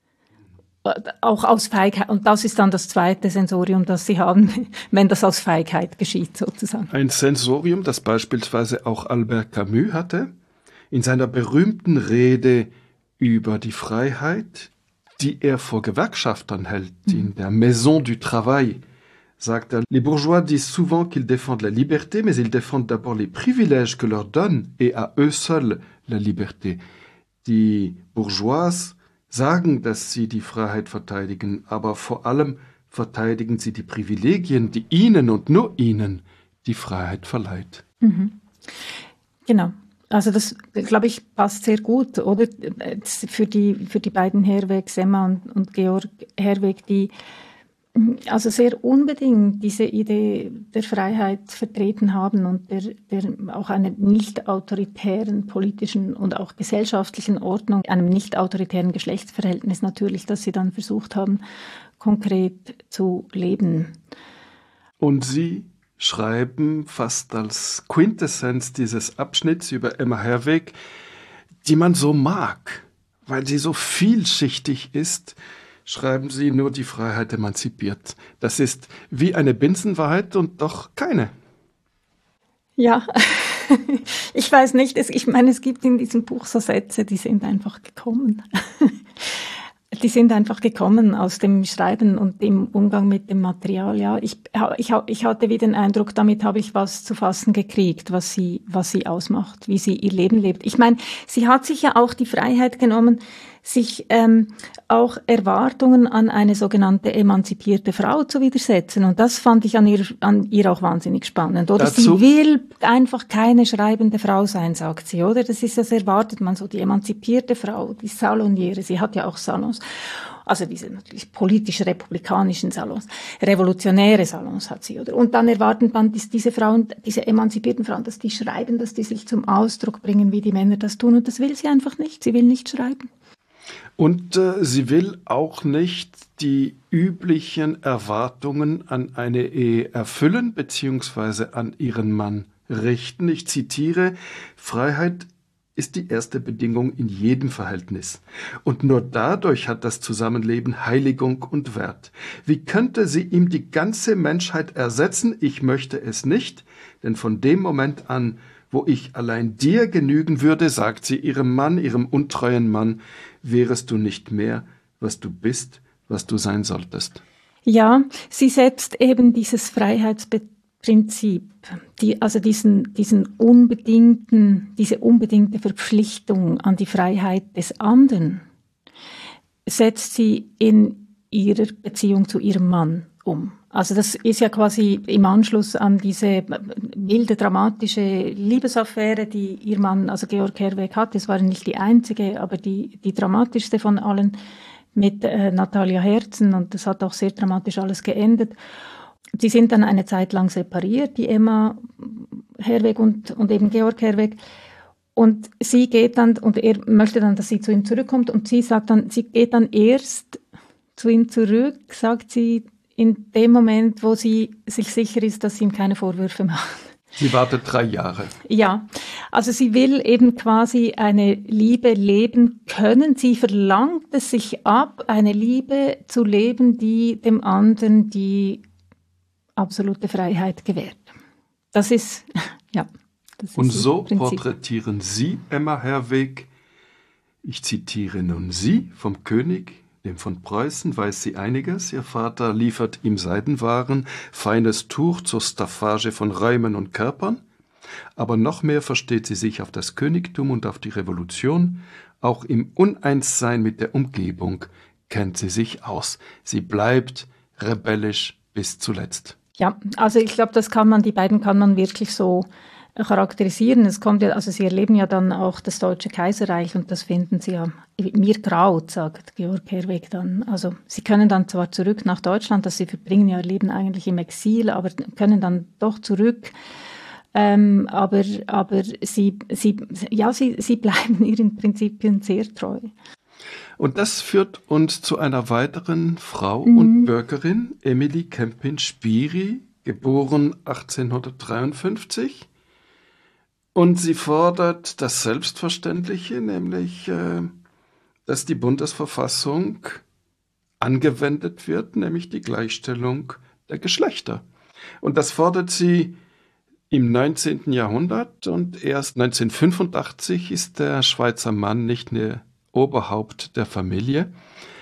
Auch aus Feigheit. Und das ist dann das zweite Sensorium, das Sie haben, wenn das aus Feigheit geschieht, sozusagen. Ein Sensorium, das beispielsweise auch Albert Camus hatte, in seiner berühmten Rede über die Freiheit, die er vor Gewerkschaftern hält, in der Maison du Travail, sagt er, les bourgeois disent souvent qu'ils défendent la liberté, mais ils défendent d'abord les privilèges que leur donne et à eux seuls la liberté. Die Bourgeois sagen, dass sie die Freiheit verteidigen, aber vor allem verteidigen sie die Privilegien, die ihnen und nur ihnen die Freiheit verleiht. Mhm. Genau. Also das, glaube ich, passt sehr gut, oder? Für die beiden Herwegs, Emma und Georg Herwegh, die also sehr unbedingt diese Idee der Freiheit vertreten haben und der auch einer nicht autoritären politischen und auch gesellschaftlichen Ordnung, einem nicht autoritären Geschlechtsverhältnis natürlich, das sie dann versucht haben, konkret zu leben. Und Sie schreiben fast als Quintessenz dieses Abschnitts über Emma Herwegh, die man so mag, weil sie so vielschichtig ist, schreiben Sie, nur die Freiheit emanzipiert. Das ist wie eine Binsenwahrheit und doch keine. Ja, ich weiß nicht, ich meine, es gibt in diesem Buch so Sätze, die sind einfach gekommen. Die sind einfach gekommen aus dem Schreiben und dem Umgang mit dem Material. Ja, ich hatte wie den Eindruck, damit habe ich was zu fassen gekriegt, was sie ausmacht, wie sie ihr Leben lebt. Ich meine, sie hat sich ja auch die Freiheit genommen, sich auch Erwartungen an eine sogenannte emanzipierte Frau zu widersetzen. Und das fand ich an ihr auch wahnsinnig spannend. Oder sie will einfach keine schreibende Frau sein, sagt sie, oder? Das erwartet man so, die emanzipierte Frau, die Saloniere. Sie hat ja auch Salons. Also diese natürlich politisch-republikanischen Salons, revolutionäre Salons hat sie, oder? Und dann erwartet man, dass diese Frauen, diese emanzipierten Frauen, dass die schreiben, dass die sich zum Ausdruck bringen, wie die Männer das tun. Und das will sie einfach nicht. Sie will nicht schreiben. Und sie will auch nicht die üblichen Erwartungen an eine Ehe erfüllen, beziehungsweise an ihren Mann richten. Ich zitiere: Freiheit ist die erste Bedingung in jedem Verhältnis. Und nur dadurch hat das Zusammenleben Heiligung und Wert. Wie könnte sie ihm die ganze Menschheit ersetzen? Ich möchte es nicht, denn von dem Moment an, wo ich allein dir genügen würde, sagt sie ihrem Mann, ihrem untreuen Mann, wärest du nicht mehr, was du bist, was du sein solltest. Ja, sie setzt eben dieses Freiheitsprinzip, diese unbedingte Verpflichtung an die Freiheit des anderen, setzt sie in ihrer Beziehung zu ihrem Mann um. Also das ist ja quasi im Anschluss an diese wilde, dramatische Liebesaffäre, die ihr Mann, also Georg Herwegh, hat. Das war nicht die einzige, aber die dramatischste von allen mit Natalia Herzen. Und das hat auch sehr dramatisch alles geendet. Sie sind dann eine Zeit lang separiert, die Emma Herwegh und eben Georg Herwegh. Und sie geht dann, und er möchte dann, dass sie zu ihm zurückkommt. Und sie sagt dann, sie geht dann erst zu ihm zurück, sagt sie, in dem Moment, wo sie sich sicher ist, dass sie ihm keine Vorwürfe macht. Sie wartet 3 Jahre. Ja, also sie will eben quasi eine Liebe leben können. Sie verlangt es sich ab, eine Liebe zu leben, die dem anderen die absolute Freiheit gewährt. Das ist, ja. Das Und ist so Prinzip. porträtieren Sie Emma Herwegh. Ich zitiere nun Sie vom König, dem von Preußen, weiß sie einiges. Ihr Vater liefert ihm Seidenwaren, feines Tuch zur Staffage von Räumen und Körpern. Aber noch mehr versteht sie sich auf das Königtum und auf die Revolution. Auch im Uneinssein mit der Umgebung kennt sie sich aus. Sie bleibt rebellisch bis zuletzt. Ja, also ich glaube, die beiden kann man wirklich so charakterisieren. Es kommt ja, also sie erleben ja dann auch das Deutsche Kaiserreich und das finden sie ja, mir graut, sagt Georg Herwegh dann. Also sie können dann zwar zurück nach Deutschland, dass sie verbringen ja ihr Leben eigentlich im Exil, aber können dann doch zurück. Aber sie bleiben ihren Prinzipien sehr treu. Und das führt uns zu einer weiteren Frau und Bürgerin, Emilie Kempin-Spiri, geboren 1853. Und sie fordert das Selbstverständliche, nämlich, dass die Bundesverfassung angewendet wird, nämlich die Gleichstellung der Geschlechter. Und das fordert sie im 19. Jahrhundert und erst 1985 ist der Schweizer Mann nicht mehr Oberhaupt der Familie.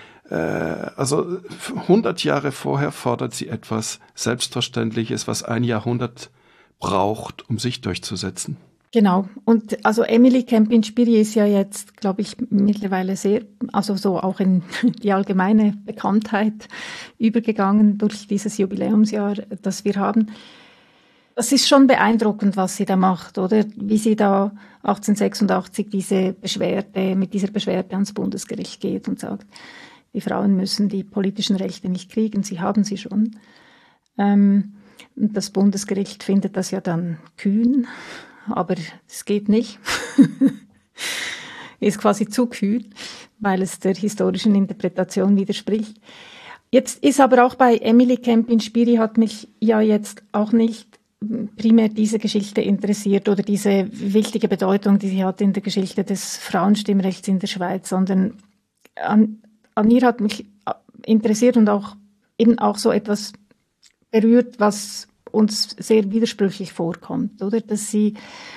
Also 100 Jahre vorher fordert sie etwas Selbstverständliches, was ein Jahrhundert braucht, um sich durchzusetzen. Genau. Und also Emilie Kempin-Spiri ist ja jetzt, glaube ich, mittlerweile sehr, also so auch in die allgemeine Bekanntheit übergegangen durch dieses Jubiläumsjahr, das wir haben. Das ist schon beeindruckend, was sie da macht, oder? Wie sie da 1886 mit dieser Beschwerde ans Bundesgericht geht und sagt, die Frauen müssen die politischen Rechte nicht kriegen, sie haben sie schon. Und das Bundesgericht findet das ja dann kühn. Aber es geht nicht. Ist quasi zu kühl, weil es der historischen Interpretation widerspricht. Jetzt ist aber auch bei Emilie Kempin-Spiri hat mich ja jetzt auch nicht primär diese Geschichte interessiert oder diese wichtige Bedeutung, die sie hat in der Geschichte des Frauenstimmrechts in der Schweiz, sondern an ihr hat mich interessiert und auch eben auch so etwas berührt, was uns sehr widersprüchlich vorkommt, oder? Sie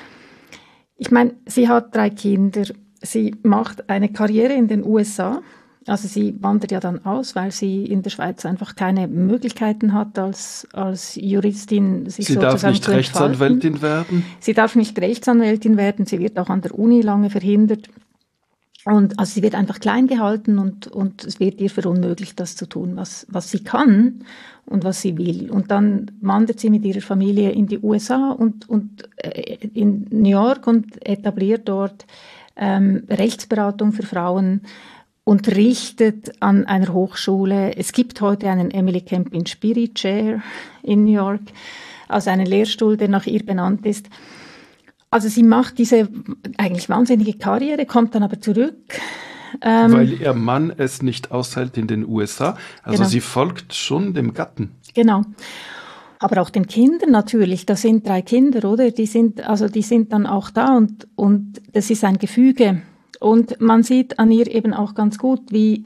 hat 3 Kinder, sie macht eine Karriere in den USA, also sie wandert ja dann aus, weil sie in der Schweiz einfach keine Möglichkeiten hat, als Juristin sich sie sozusagen darf nicht zu entfalten. Rechtsanwältin werden? Sie darf nicht Rechtsanwältin werden, sie wird auch an der Uni lange verhindert. Und also sie wird einfach klein gehalten und es wird ihr verunmöglicht, das zu tun, was sie kann und was sie will. Und dann wandert sie mit ihrer Familie in die USA und in New York und etabliert dort Rechtsberatung für Frauen, unterrichtet an einer Hochschule. Es gibt heute einen Emily Kempin Spirit Chair in New York, also einen Lehrstuhl, der nach ihr benannt ist. Also sie macht diese eigentlich wahnsinnige Karriere, kommt dann aber zurück. Weil ihr Mann es nicht aushält in den USA. Also genau. Sie folgt schon dem Gatten. Genau. Aber auch den Kindern natürlich. Das sind 3 Kinder, oder? Die sind dann auch da und das ist ein Gefüge. Und man sieht an ihr eben auch ganz gut, wie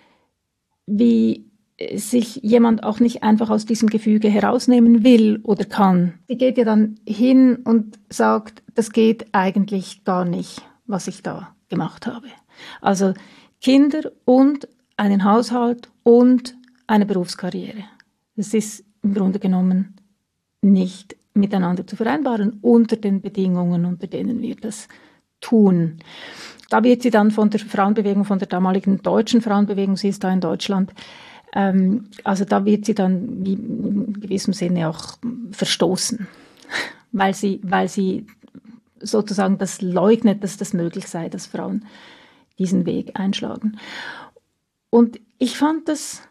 sich jemand auch nicht einfach aus diesem Gefüge herausnehmen will oder kann. Sie geht ja dann hin und sagt, das geht eigentlich gar nicht, was ich da gemacht habe. Also Kinder und einen Haushalt und eine Berufskarriere. Das ist im Grunde genommen nicht miteinander zu vereinbaren unter den Bedingungen, unter denen wir das tun. Da wird sie dann von der Frauenbewegung, von der damaligen deutschen Frauenbewegung, sie ist da in Deutschland, also da wird sie dann in gewissem Sinne auch verstoßen, weil sie sozusagen das leugnet, dass das möglich sei, dass Frauen diesen Weg einschlagen. Und ich fand das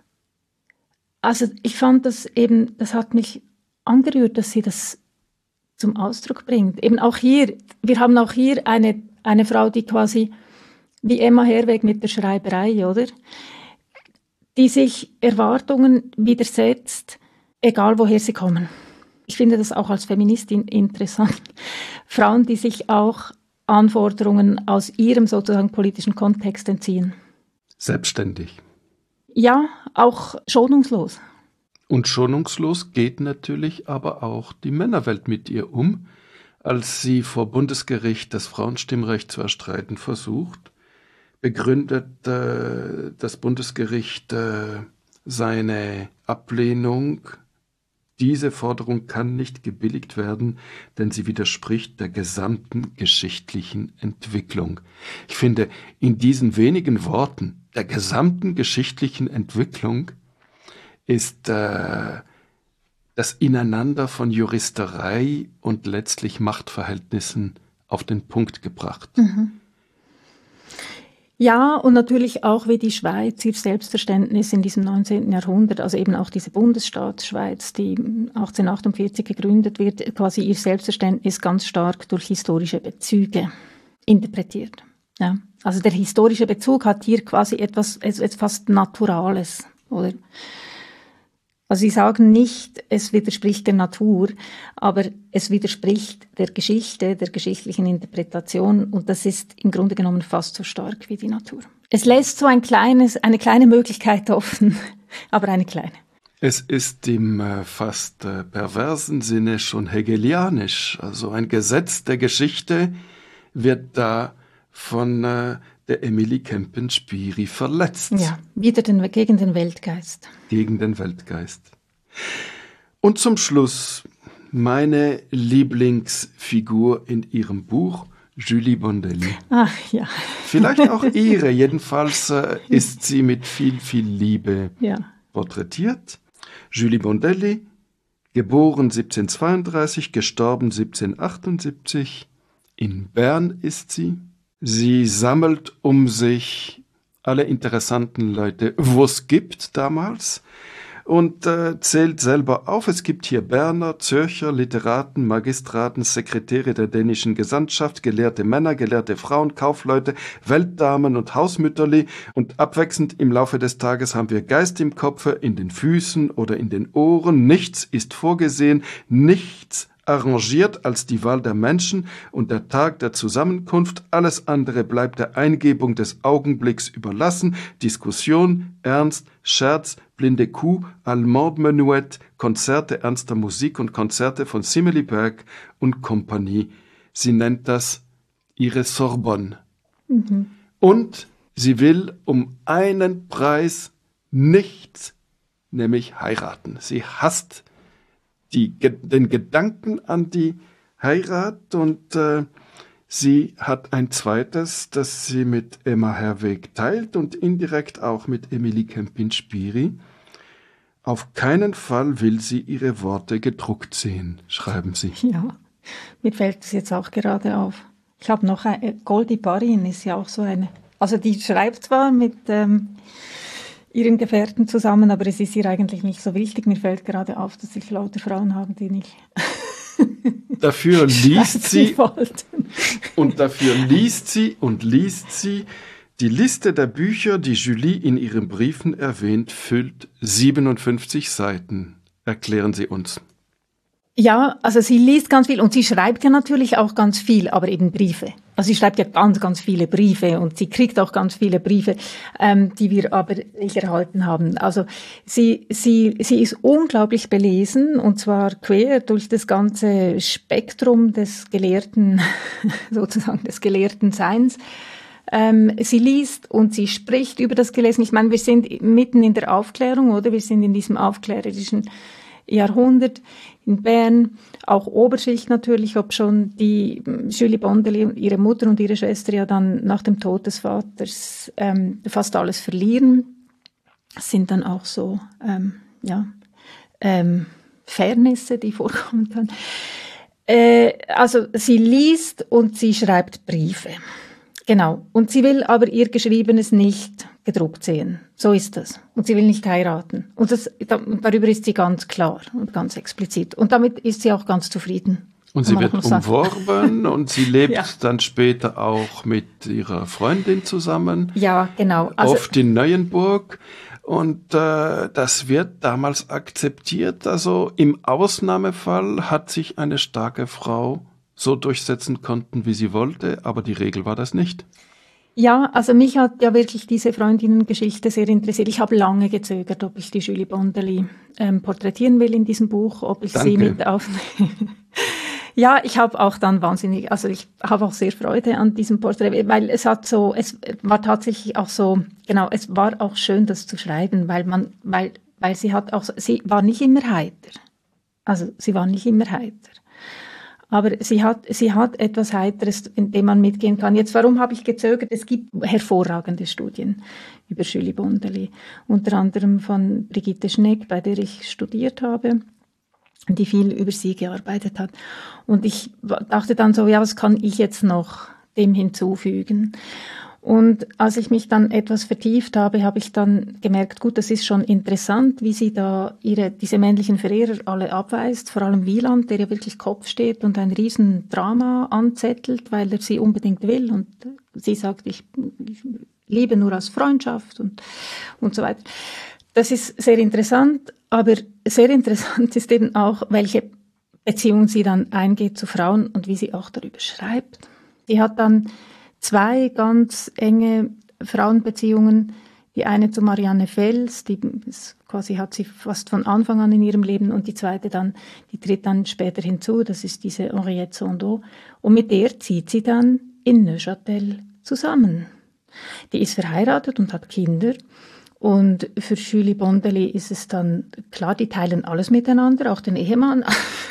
eben, das hat mich angerührt, dass sie das zum Ausdruck bringt. Eben auch hier, wir haben auch hier eine Frau, die quasi wie Emma Herweg mit der Schreiberei, oder? Die sich Erwartungen widersetzt, egal woher sie kommen. Ich finde das auch als Feministin interessant. Frauen, die sich auch Anforderungen aus ihrem sozusagen politischen Kontext entziehen. Selbstständig. Ja, auch schonungslos. Und schonungslos geht natürlich aber auch die Männerwelt mit ihr um, als sie vor Bundesgericht das Frauenstimmrecht zu erstreiten versucht. Begründet das Bundesgericht seine Ablehnung. Diese Forderung kann nicht gebilligt werden, denn sie widerspricht der gesamten geschichtlichen Entwicklung. Ich finde, in diesen wenigen Worten, der gesamten geschichtlichen Entwicklung, ist das Ineinander von Juristerei und letztlich Machtverhältnissen auf den Punkt gebracht. Mhm. Ja, und natürlich auch, wie die Schweiz ihr Selbstverständnis in diesem 19. Jahrhundert, also eben auch diese Bundesstaatsschweiz, die 1848 gegründet wird, quasi ihr Selbstverständnis ganz stark durch historische Bezüge interpretiert. Ja. Also der historische Bezug hat hier quasi etwas fast Naturales, oder? Also sie sagen nicht, es widerspricht der Natur, aber es widerspricht der Geschichte, der geschichtlichen Interpretation und das ist im Grunde genommen fast so stark wie die Natur. Es lässt so eine kleine Möglichkeit offen, aber eine kleine. Es ist im fast perversen Sinne schon hegelianisch. Also ein Gesetz der Geschichte wird da von der Emily Kempin Spiri verletzt. Ja, wieder gegen den Weltgeist. Gegen den Weltgeist. Und zum Schluss meine Lieblingsfigur in ihrem Buch, Julie Bondelli. Ach ja. Vielleicht auch ihre, jedenfalls ist sie mit viel, viel Liebe porträtiert. Julie Bondelli, geboren 1732, gestorben 1778. In Bern ist sie. Sie sammelt um sich alle interessanten Leute, wo es gibt damals, und zählt selber auf. Es gibt hier Berner, Zürcher, Literaten, Magistraten, Sekretäre der dänischen Gesandtschaft, gelehrte Männer, gelehrte Frauen, Kaufleute, Weltdamen und Hausmütterli. Und abwechselnd im Laufe des Tages haben wir Geist im Kopfe, in den Füßen oder in den Ohren. Nichts ist vorgesehen, nichts arrangiert als die Wahl der Menschen und der Tag der Zusammenkunft. Alles andere bleibt der Eingebung des Augenblicks überlassen. Diskussion, Ernst, Scherz, blinde Kuh, Allemand-Menuett, Konzerte ernster Musik und Konzerte von Simili-Berg und Kompanie. Sie nennt das ihre Sorbonne. Mhm. Und sie will um einen Preis nichts, nämlich heiraten. Sie hasst den Gedanken an die Heirat und Sie hat ein zweites, das sie mit Emma Herweg teilt und indirekt auch mit Emilie Kempin-Spiri. Auf keinen Fall will sie ihre Worte gedruckt sehen, schreiben Sie. Ja, mir fällt es jetzt auch gerade auf. Ich habe noch eine, Goldi Barin ist ja auch so eine. Also die schreibt zwar mit ihren Gefährten zusammen, aber es ist ihr eigentlich nicht so wichtig. Mir fällt gerade auf, dass ich lauter Frauen habe, die nicht Dafür liest sie wollten. und dafür liest sie. Die Liste der Bücher, die Julie in ihren Briefen erwähnt, füllt 57 Seiten. Erklären Sie uns. Ja, also sie liest ganz viel und sie schreibt ja natürlich auch ganz viel, aber eben Briefe. Also sie schreibt ja ganz, ganz viele Briefe und sie kriegt auch ganz viele Briefe, die wir aber nicht erhalten haben. Also sie ist unglaublich belesen und zwar quer durch das ganze Spektrum des Gelehrten, sozusagen des gelehrten Seins. Sie liest und sie spricht über das Gelesen. Ich meine, wir sind mitten in der Aufklärung, oder? Wir sind in diesem aufklärerischen Jahrhundert in Bern, auch Oberschicht natürlich, ob schon die Julie Bondeli, ihre Mutter und ihre Schwester ja dann nach dem Tod des Vaters fast alles verlieren. Das sind dann auch so Fairnisse, die vorkommen können. Also sie liest und sie schreibt Briefe. Genau. Und sie will aber ihr Geschriebenes nicht gedruckt sehen. So ist das. Und sie will nicht heiraten. Und darüber ist sie ganz klar und ganz explizit. Und damit ist sie auch ganz zufrieden. Und sie wird umworben und sie lebt dann später auch mit ihrer Freundin zusammen. Ja, genau. Also, oft in Neuenburg. Und das wird damals akzeptiert. Also im Ausnahmefall hat sich eine starke Frau so durchsetzen konnten, wie sie wollte, aber die Regel war das nicht. Ja, also mich hat ja wirklich diese Freundinnengeschichte sehr interessiert. Ich habe lange gezögert, ob ich die Julie Bondeli porträtieren will in diesem Buch, ob ich sie mit aufnehme. Ja, ich habe auch dann ich habe auch sehr Freude an diesem Porträt, weil es war tatsächlich auch so, genau, es war auch schön, das zu schreiben, weil sie war nicht immer heiter. Also sie war nicht immer heiter. Aber sie hat etwas Heiteres, in dem man mitgehen kann. Jetzt, warum habe ich gezögert? Es gibt hervorragende Studien über Julie Bondeli, unter anderem von Brigitte Schneck, bei der ich studiert habe, die viel über sie gearbeitet hat. Und ich dachte dann so, ja, was kann ich jetzt noch dem hinzufügen? Und als ich mich dann etwas vertieft habe, habe ich dann gemerkt, gut, das ist schon interessant, wie sie da diese männlichen Verehrer alle abweist, vor allem Wieland, der ja wirklich Kopf steht und ein riesen Drama anzettelt, weil er sie unbedingt will und sie sagt, ich liebe nur aus Freundschaft und so weiter. Das ist sehr interessant, aber sehr interessant ist eben auch, welche Beziehung sie dann eingeht zu Frauen und wie sie auch darüber schreibt. Die hat dann 2 ganz enge Frauenbeziehungen. Die eine zu Marianne Fels, hat sie fast von Anfang an in ihrem Leben, und die zweite die tritt dann später hinzu, das ist diese Henriette Sandeau. Und mit der zieht sie dann in Neuchâtel zusammen. Die ist verheiratet und hat Kinder. Und für Julie Bondeli ist es dann klar, die teilen alles miteinander, auch den Ehemann.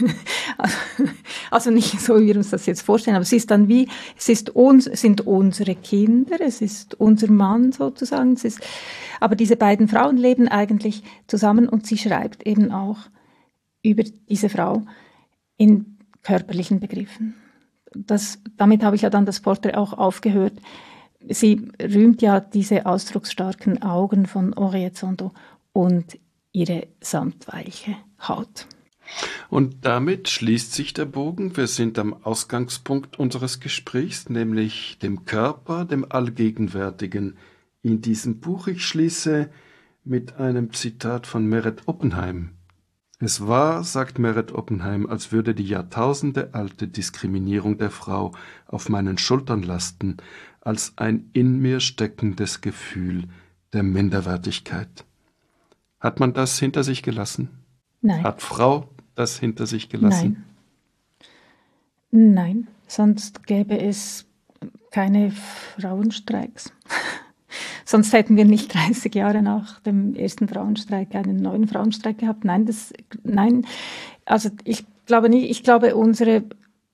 Also nicht so, wie wir uns das jetzt vorstellen, aber es ist dann sind unsere Kinder, es ist unser Mann sozusagen. Aber diese beiden Frauen leben eigentlich zusammen und sie schreibt eben auch über diese Frau in körperlichen Begriffen. Damit habe ich ja dann das Porträt auch aufgehört. Sie rühmt ja diese ausdrucksstarken Augen von Henriette Sandeau und ihre samtweiche Haut. Und damit schließt sich der Bogen. Wir sind am Ausgangspunkt unseres Gesprächs, nämlich dem Körper, dem Allgegenwärtigen in diesem Buch. Ich schließe mit einem Zitat von Meret Oppenheim. Es war, sagt Meret Oppenheim, als würde die jahrtausendealte Diskriminierung der Frau auf meinen Schultern lasten, als ein in mir steckendes Gefühl der Minderwertigkeit. Hat man das hinter sich gelassen? Nein. Hat Frau das hinter sich gelassen? Nein, sonst gäbe es keine Frauenstreiks. Sonst hätten wir nicht 30 Jahre nach dem ersten Frauenstreik einen neuen Frauenstreik gehabt. Nein, also ich glaube nicht. Ich glaube, unsere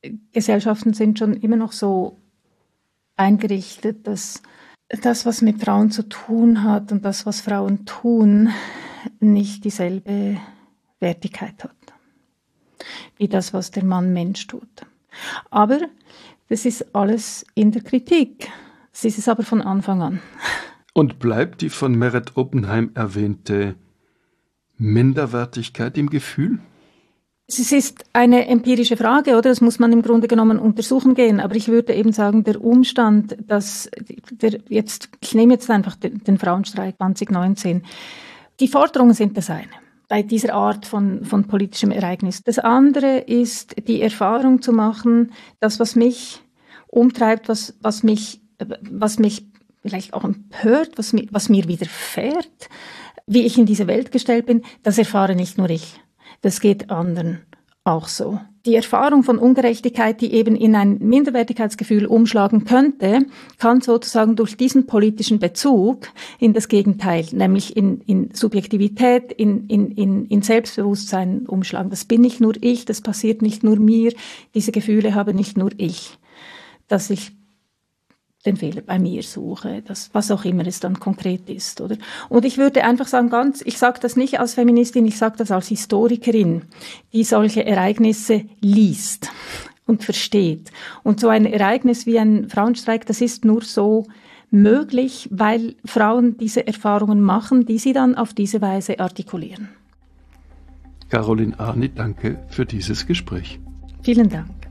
Gesellschaften sind schon immer noch so eingerichtet, dass das, was mit Frauen zu tun hat und das, was Frauen tun, nicht dieselbe Wertigkeit hat, wie das, was der Mann Mensch tut. Aber das ist alles in der Kritik. Das ist es aber von Anfang an. Und bleibt die von Meret Oppenheim erwähnte Minderwertigkeit im Gefühl? Es ist eine empirische Frage, oder? Das muss man im Grunde genommen untersuchen gehen. Aber ich würde eben sagen, der Umstand, dass ich nehme jetzt einfach den Frauenstreik 2019. Die Forderungen sind das eine, bei dieser Art von politischem Ereignis. Das andere ist, die Erfahrung zu machen, dass was mich umtreibt, was mich vielleicht auch empört, was mir widerfährt, wie ich in diese Welt gestellt bin, das erfahre nicht nur ich. Das geht anderen auch so. Die Erfahrung von Ungerechtigkeit, die eben in ein Minderwertigkeitsgefühl umschlagen könnte, kann sozusagen durch diesen politischen Bezug in das Gegenteil, nämlich in Subjektivität, in Selbstbewusstsein umschlagen. Das bin nicht nur ich, das passiert nicht nur mir, diese Gefühle habe nicht nur ich, dass ich den Fehler bei mir suche, was auch immer es dann konkret ist, oder? Und ich würde einfach sagen, ich sage das nicht als Feministin, ich sage das als Historikerin, die solche Ereignisse liest und versteht. Und so ein Ereignis wie ein Frauenstreik, das ist nur so möglich, weil Frauen diese Erfahrungen machen, die sie dann auf diese Weise artikulieren. Caroline Arni, danke für dieses Gespräch. Vielen Dank.